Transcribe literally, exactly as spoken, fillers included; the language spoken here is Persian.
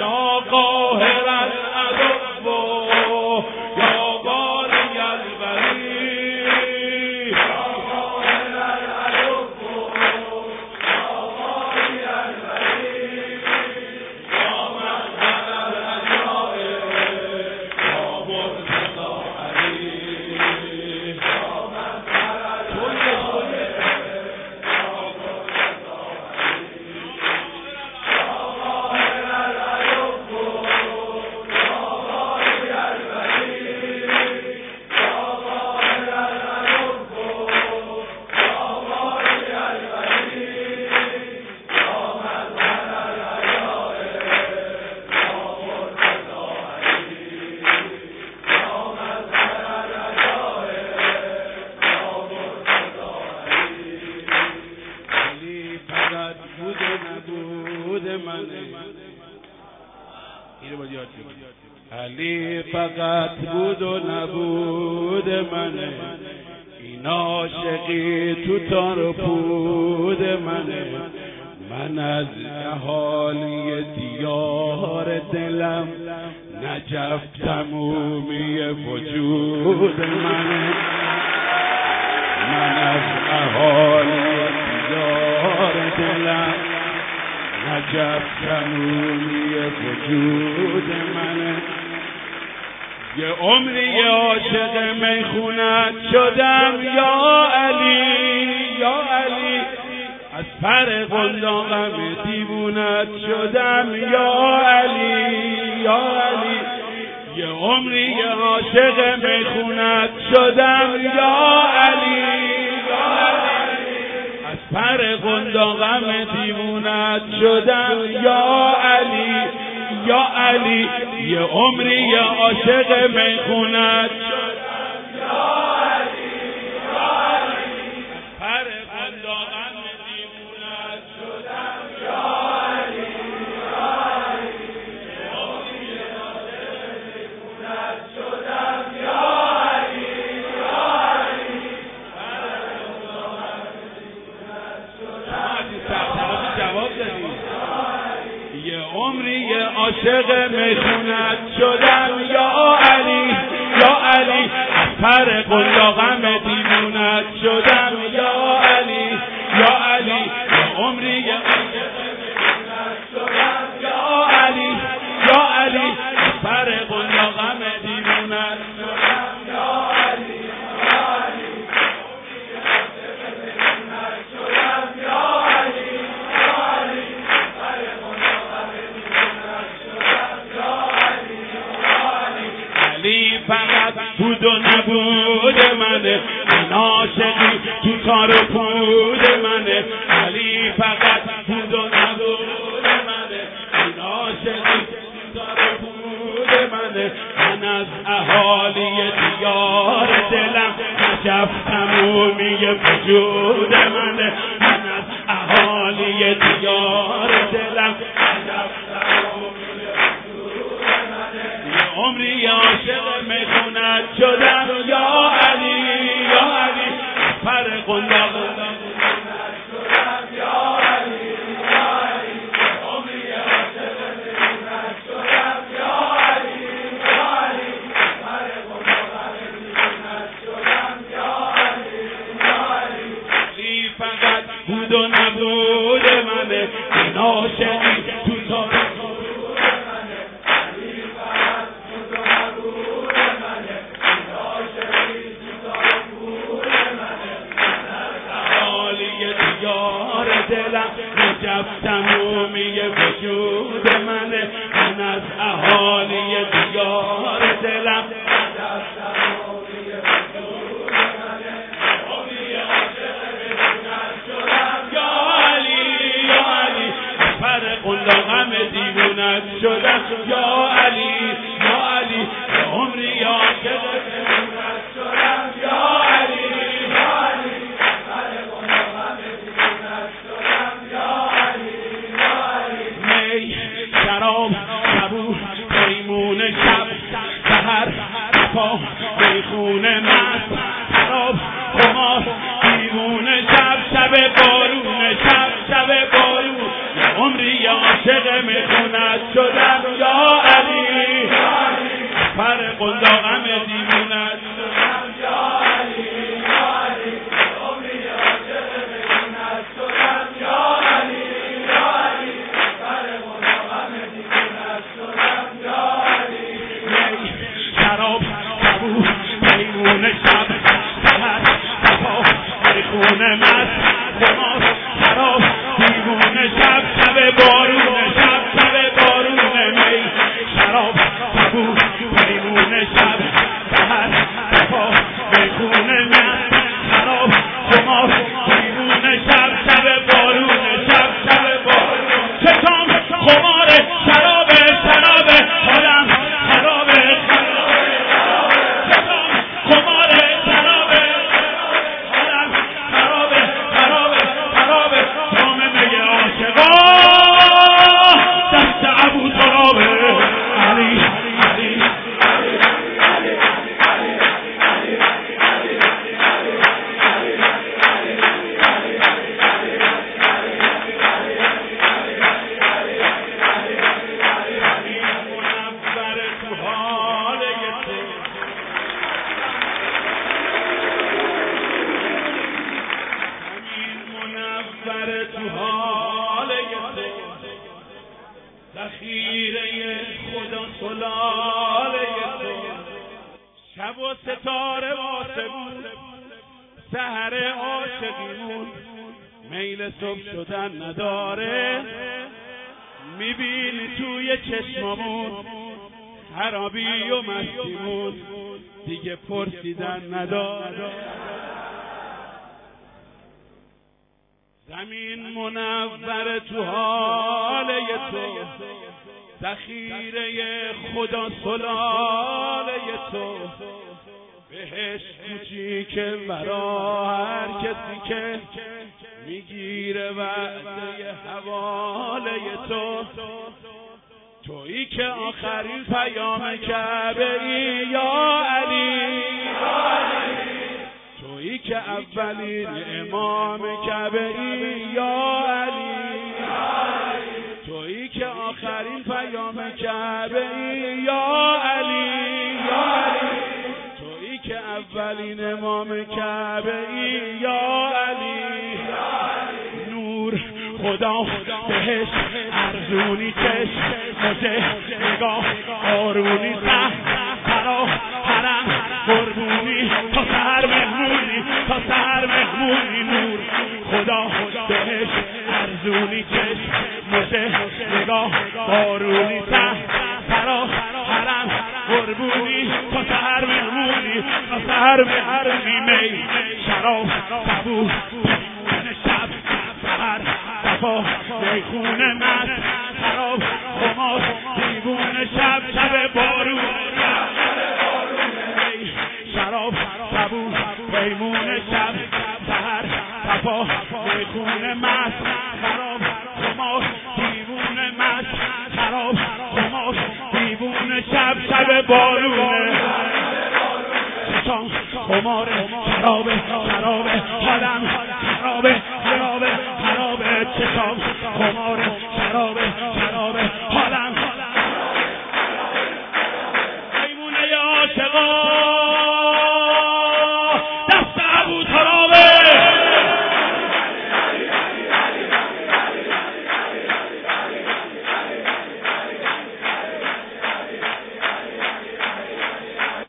یا قاهر العدو یا بالی الولی یا قاهر العدو یا بالی الولی یا مظهر العجائب یا مرتضی علی یا مظهر العجائب علی فقط بود و نبود منه، این عاشقی تو تار و پود منه، من از اهالی دیار دلم، نجف تمومی وجود منه، من از اهالی دیار دلم، نجف تمومی وجود منه، یه عمری عاشق میخونت شدم یا علی یا علی، از پر قنداقم دیوونت شدم یا علی یا علی، یه عمری عاشق میخونت شدم یا علی یا علی، از پر قنداقم دیوونت شدم یا علی یا علی، یه عمری عاشق میخونت شدم یا علی یا علی، از پر قنداقم دیوونت شدم یا علی یا علی، یه عمری عاشق میخونت شدم یا علی یا علی، پر قنداقم دیوونت شدم. جواب دادی یه عمری عاشق میخونت شدم یا علی یا علی، از پر قنداقم دیوونت شدم یا علی یا علی، یه عمری عاشق میخونت شدم یا علی یا علی، از پر قنداقم دیوونت شدم یا علی یا علی، علی فقط بود و نبود منه، این عاشقی تو تار و پود منه، علی فقط بود و نبود منه، این عاشقی تو تار و پود منه، من از اهالی دیار دلم، نجف تمومی وجود منه، من از اهالی دیار دلم، نجف تمومی وجود منه، عمری عاشق میخونت شدم یا علی یا علی، پر قنداق شدم یا علی یا علی، عمری عاشق میخونت شدم یا علی یا علی، پر قنداق شدم یا علی یا علی، علی فقط بود و نبود منه، این عاشقی تو تار دلم، نجف تمومی وجود منه، من از اهالی دیار دلم، نجف تمومی وجود منه، عمری عاشق میخونت شدم یا علی یا علی، پر قنداقم دیوونت شدم یا علی یا علی، عمری عاشق میخونت شدم یا علی یا علی، شراب شبو پیمون شب سحر پا میخونه مست، شراب خمار دیوون شب شب بارون شب شب بارون، عمری عاشق میخونت شدم یا علی پر قنداقم دیوونت شراب سبو میمون شب سهر صفا میخونه مست خمار شراب دیوون شب شب بارون شب شب بارون می شراب سبو میمون شب سهر صفا میخونه مست شراب خمار دیوون شب شب بارون شب شب بارون چشام خمار شراب شراب حالم خراب تو حال ذخیره خدا سلاله تو شب و ستاره واسه بود سحر عاشقیمون میل صبح شدن نداره میبینی توی چشمامون خرابی و مستیمون دیگه پرسیدن نداره زمین منور تو حاله تو ذخیره خدا سلاله تو بهش کوچیکه ورا هر کسی که میگیره وعده حواله تو تویی که آخرین پیام کعبه ای یا علی تویی که اولین امام کعبه ای یا علی تویی که آخرین پیام کعبه ای یا علی تویی که اولین امام کعبه ای یا علی نور خدا بهش ارزونی چشم مجه نگاه آرونی سهر حرم قربونی تا سهر مهمونی تا سهر مهمونی نور خدا بهش ارزونی چشم مجه نگاه آرونی سهر حرم قربونی تا سهر مهمونی تا سهر مهمونی می شراب سبو شب سهر صفا میخونه مست خراب خمار دیوون شب شب بارون شراب سبو میمون شب سهر صفا میخونه مست خراب خمار دیوون مست خراب خمار دیوون شب شب بارونه چشام خمار خرابه خرابه حالم خرابه خرابه خرابه چشام خمار خرابه خرابه حالم